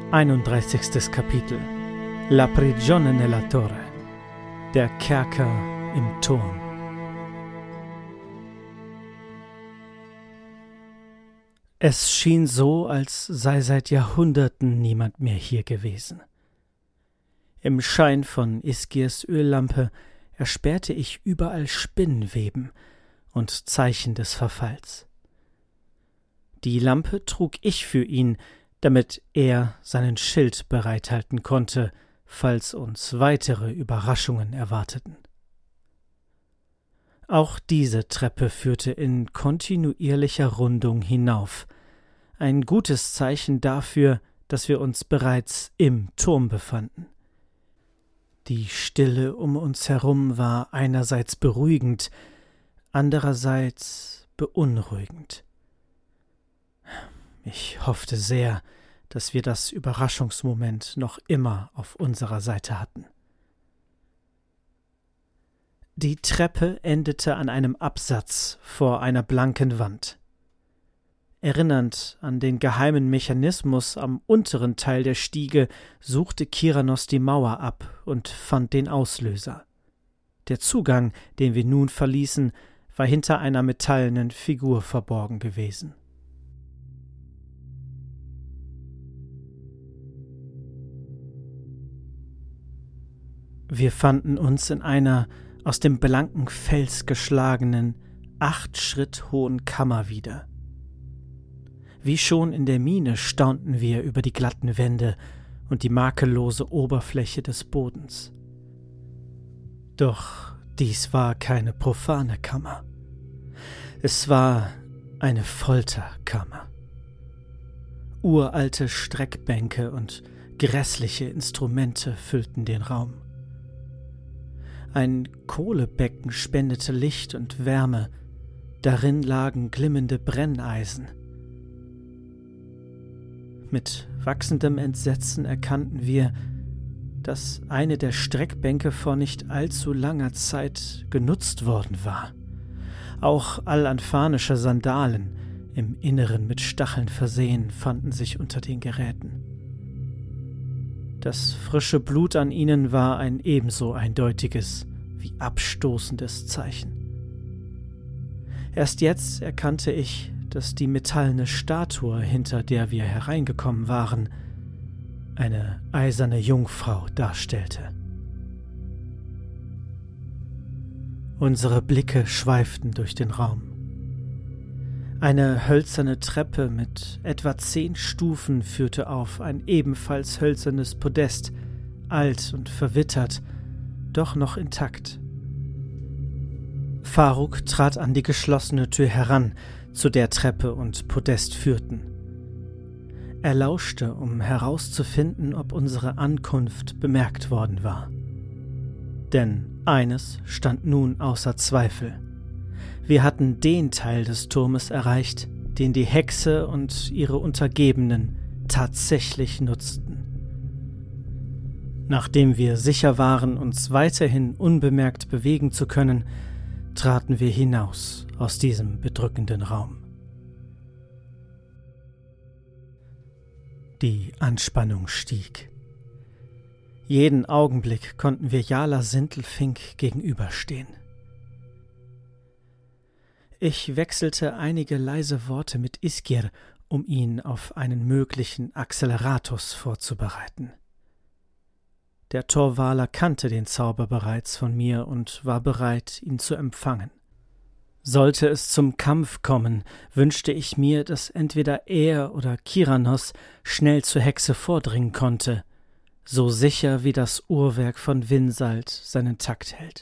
31. Kapitel. La prigione nella torre. Der Kerker im Turm. Es schien so, als sei seit Jahrhunderten niemand mehr hier gewesen. Im Schein von Iskirs Öllampe erspähte ich überall Spinnenweben und Zeichen des Verfalls. Die Lampe trug ich für ihn, damit er seinen Schild bereithalten konnte, falls uns weitere Überraschungen erwarteten. Auch diese Treppe führte in kontinuierlicher Rundung hinauf, ein gutes Zeichen dafür, dass wir uns bereits im Turm befanden. Die Stille um uns herum war einerseits beruhigend, andererseits beunruhigend. Ich hoffte sehr, dass wir das Überraschungsmoment noch immer auf unserer Seite hatten. Die Treppe endete an einem Absatz vor einer blanken Wand. Erinnernd an den geheimen Mechanismus am unteren Teil der Stiege suchte Kiranos die Mauer ab und fand den Auslöser. Der Zugang, den wir nun verließen, war hinter einer metallenen Figur verborgen gewesen. Wir fanden uns in einer aus dem blanken Fels geschlagenen, 8 Schritt hohen Kammer wieder. Wie schon in der Mine staunten wir über die glatten Wände und die makellose Oberfläche des Bodens. Doch dies war keine profane Kammer. Es war eine Folterkammer. Uralte Streckbänke und grässliche Instrumente füllten den Raum. Ein Kohlebecken spendete Licht und Wärme, darin lagen glimmende Brenneisen. Mit wachsendem Entsetzen erkannten wir, dass eine der Streckbänke vor nicht allzu langer Zeit genutzt worden war. Auch al-anfanische Sandalen, im Inneren mit Stacheln versehen, fanden sich unter den Geräten. Das frische Blut an ihnen war ein ebenso eindeutiges wie abstoßendes Zeichen. Erst jetzt erkannte ich, dass die metallene Statue, hinter der wir hereingekommen waren, eine eiserne Jungfrau darstellte. Unsere Blicke schweiften durch den Raum. Eine hölzerne Treppe mit etwa 10 Stufen führte auf ein ebenfalls hölzernes Podest, alt und verwittert, doch noch intakt. Faruk trat an die geschlossene Tür heran, zu der Treppe und Podest führten. Er lauschte, um herauszufinden, ob unsere Ankunft bemerkt worden war. Denn eines stand nun außer Zweifel. Wir hatten den Teil des Turmes erreicht, den die Hexe und ihre Untergebenen tatsächlich nutzten. Nachdem wir sicher waren, uns weiterhin unbemerkt bewegen zu können, traten wir hinaus aus diesem bedrückenden Raum. Die Anspannung stieg. Jeden Augenblick konnten wir Jala Sindelfink gegenüberstehen. Ich wechselte einige leise Worte mit Iskir, um ihn auf einen möglichen Acceleratus vorzubereiten. Der Torvaler kannte den Zauber bereits von mir und war bereit, ihn zu empfangen. Sollte es zum Kampf kommen, wünschte ich mir, dass entweder er oder Kiranos schnell zur Hexe vordringen konnte, so sicher wie das Uhrwerk von Winsalt seinen Takt hält.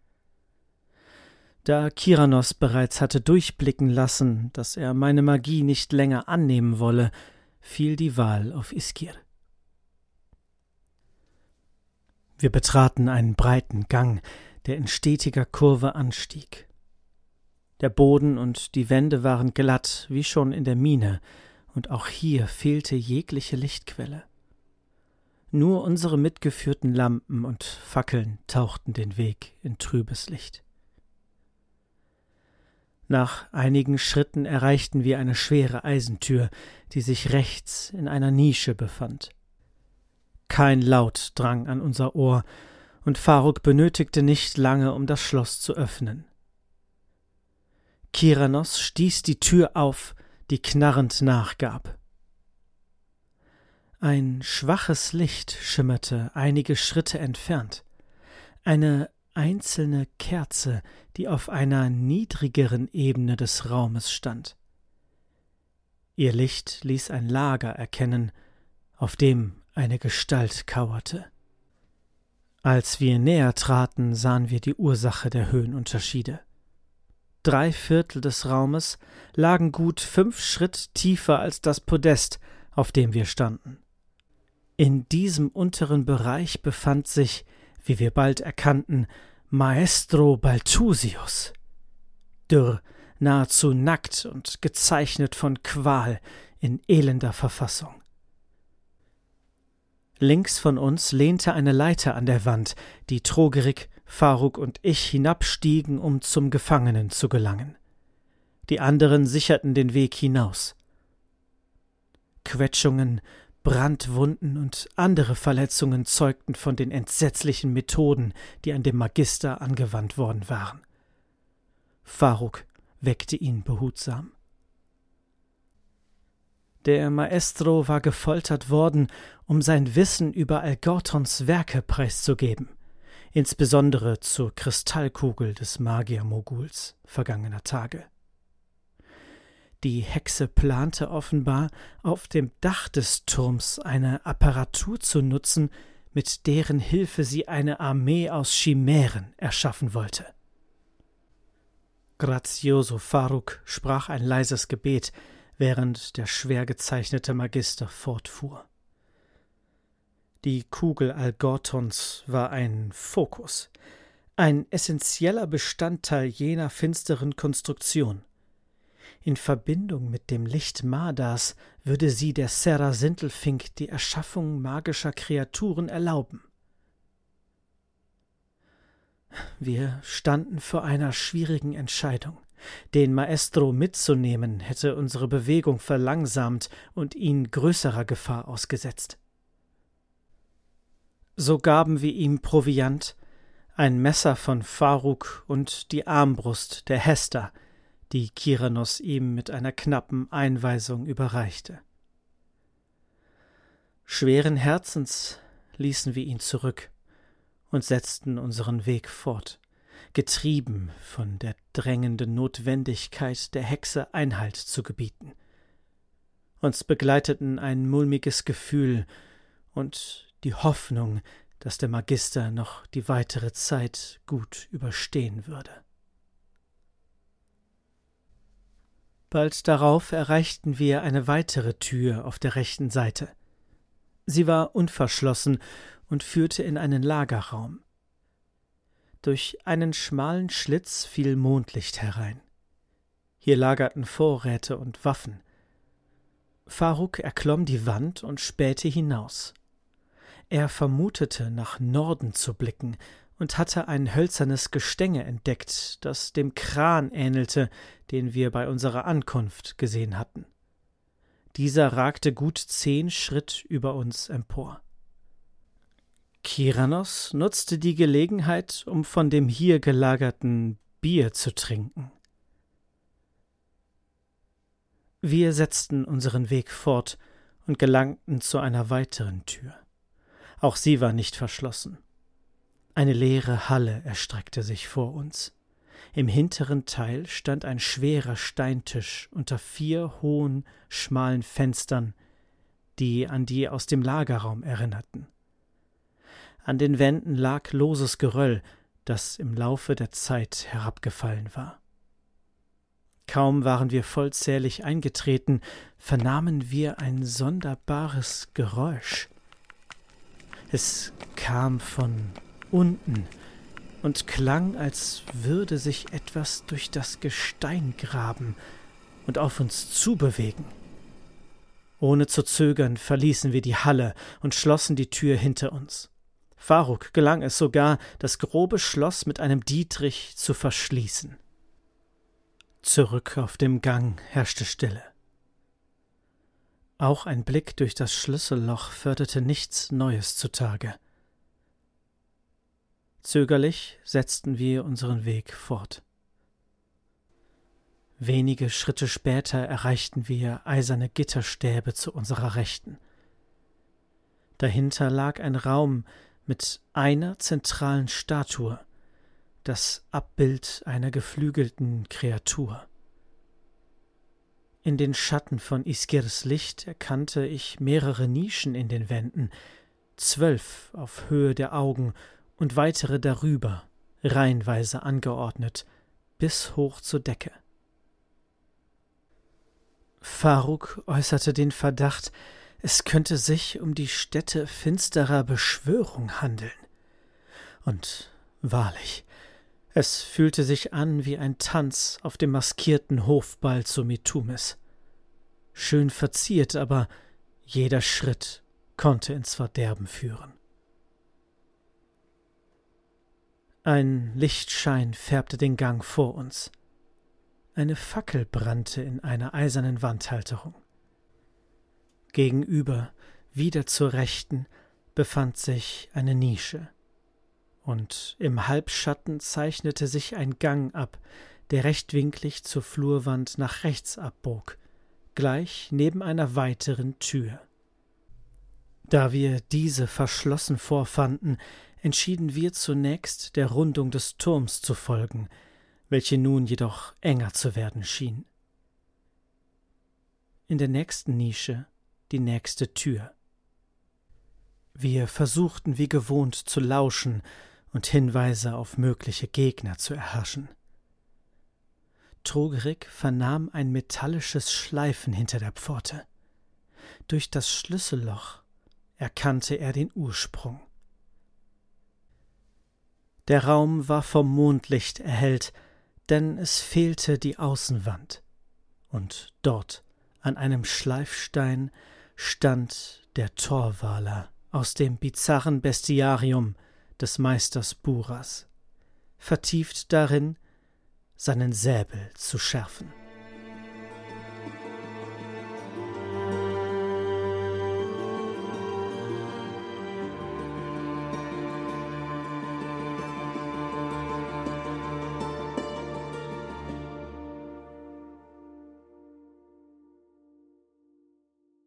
Da Kiranos bereits hatte durchblicken lassen, dass er meine Magie nicht länger annehmen wolle, fiel die Wahl auf Iskir. Wir betraten einen breiten Gang, der in stetiger Kurve anstieg. Der Boden und die Wände waren glatt, wie schon in der Mine, und auch hier fehlte jegliche Lichtquelle. Nur unsere mitgeführten Lampen und Fackeln tauchten den Weg in trübes Licht. Nach einigen Schritten erreichten wir eine schwere Eisentür, die sich rechts in einer Nische befand. Kein Laut drang an unser Ohr, und Faruk benötigte nicht lange, um das Schloss zu öffnen. Kiranos stieß die Tür auf, die knarrend nachgab. Ein schwaches Licht schimmerte einige Schritte entfernt. Eine einzelne Kerze, die auf einer niedrigeren Ebene des Raumes stand. Ihr Licht ließ ein Lager erkennen, auf dem eine Gestalt kauerte. Als wir näher traten, sahen wir die Ursache der Höhenunterschiede. 3/4 des Raumes lagen gut 5 Schritt tiefer als das Podest, auf dem wir standen. In diesem unteren Bereich befand sich, wie wir bald erkannten, Maestro Balthusius. Dürr, nahezu nackt und gezeichnet von Qual in elender Verfassung. Links von uns lehnte eine Leiter an der Wand, die Trogerik, Faruk und ich hinabstiegen, um zum Gefangenen zu gelangen. Die anderen sicherten den Weg hinaus. Quetschungen, Brandwunden und andere Verletzungen zeugten von den entsetzlichen Methoden, die an dem Magister angewandt worden waren. Faruk weckte ihn behutsam. Der Maestro war gefoltert worden, um sein Wissen über Algortons Werke preiszugeben, insbesondere zur Kristallkugel des Magiermoguls vergangener Tage. Die Hexe plante offenbar, auf dem Dach des Turms eine Apparatur zu nutzen, mit deren Hilfe sie eine Armee aus Chimären erschaffen wollte. Grazioso Faruk sprach ein leises Gebet, während der schwer gezeichnete Magister fortfuhr. Die Kugel Algortons war ein Fokus, ein essentieller Bestandteil jener finsteren Konstruktion. In Verbindung mit dem Licht Madas würde sie der Serra Sintelfink die Erschaffung magischer Kreaturen erlauben. Wir standen vor einer schwierigen Entscheidung. Den Maestro mitzunehmen, hätte unsere Bewegung verlangsamt und ihn größerer Gefahr ausgesetzt. So gaben wir ihm Proviant, ein Messer von Faruk und die Armbrust der Hester, die Kiranos ihm mit einer knappen Einweisung überreichte. Schweren Herzens ließen wir ihn zurück und setzten unseren Weg fort, getrieben von der drängenden Notwendigkeit der Hexe Einhalt zu gebieten. Uns begleiteten ein mulmiges Gefühl und die Hoffnung, dass der Magister noch die weitere Zeit gut überstehen würde. Bald darauf erreichten wir eine weitere Tür auf der rechten Seite. Sie war unverschlossen und führte in einen Lagerraum. Durch einen schmalen Schlitz fiel Mondlicht herein. Hier lagerten Vorräte und Waffen. Faruk erklomm die Wand und spähte hinaus. Er vermutete, nach Norden zu blicken und hatte ein hölzernes Gestänge entdeckt, das dem Kran ähnelte, den wir bei unserer Ankunft gesehen hatten. Dieser ragte gut 10 Schritt über uns empor. Kiranos nutzte die Gelegenheit, um von dem hier gelagerten Bier zu trinken. Wir setzten unseren Weg fort und gelangten zu einer weiteren Tür. Auch sie war nicht verschlossen. Eine leere Halle erstreckte sich vor uns. Im hinteren Teil stand ein schwerer Steintisch unter 4 hohen, schmalen Fenstern, die an die aus dem Lagerraum erinnerten. An den Wänden lag loses Geröll, das im Laufe der Zeit herabgefallen war. Kaum waren wir vollzählig eingetreten, vernahmen wir ein sonderbares Geräusch. Es kam von unten und klang, als würde sich etwas durch das Gestein graben und auf uns zubewegen. Ohne zu zögern verließen wir die Halle und schlossen die Tür hinter uns. Faruk gelang es sogar, das grobe Schloss mit einem Dietrich zu verschließen. Zurück auf dem Gang herrschte Stille. Auch ein Blick durch das Schlüsselloch förderte nichts Neues zutage. Zögerlich setzten wir unseren Weg fort. Wenige Schritte später erreichten wir eiserne Gitterstäbe zu unserer Rechten. Dahinter lag ein Raum mit einer zentralen Statue, das Abbild einer geflügelten Kreatur. In den Schatten von Iskirs Licht erkannte ich mehrere Nischen in den Wänden, 12 auf Höhe der Augen und weitere darüber, reihenweise angeordnet, bis hoch zur Decke. Faruk äußerte den Verdacht, es könnte sich um die Stätte finsterer Beschwörung handeln. Und wahrlich, es fühlte sich an wie ein Tanz auf dem maskierten Hofball zu Mitumis. Schön verziert, aber jeder Schritt konnte ins Verderben führen. Ein Lichtschein färbte den Gang vor uns. Eine Fackel brannte in einer eisernen Wandhalterung. Gegenüber, wieder zur Rechten, befand sich eine Nische, und im Halbschatten zeichnete sich ein Gang ab, der rechtwinklig zur Flurwand nach rechts abbog, gleich neben einer weiteren Tür. Da wir diese verschlossen vorfanden, entschieden wir zunächst, der Rundung des Turms zu folgen, welche nun jedoch enger zu werden schien. In der nächsten Nische die nächste Tür. Wir versuchten wie gewohnt zu lauschen und Hinweise auf mögliche Gegner zu erhaschen. Trogerik vernahm ein metallisches Schleifen hinter der Pforte. Durch das Schlüsselloch erkannte er den Ursprung. Der Raum war vom Mondlicht erhellt, denn es fehlte die Außenwand, und dort an einem Schleifstein stand der Torvaler aus dem bizarren Bestiarium des Meisters Buras, vertieft darin, seinen Säbel zu schärfen.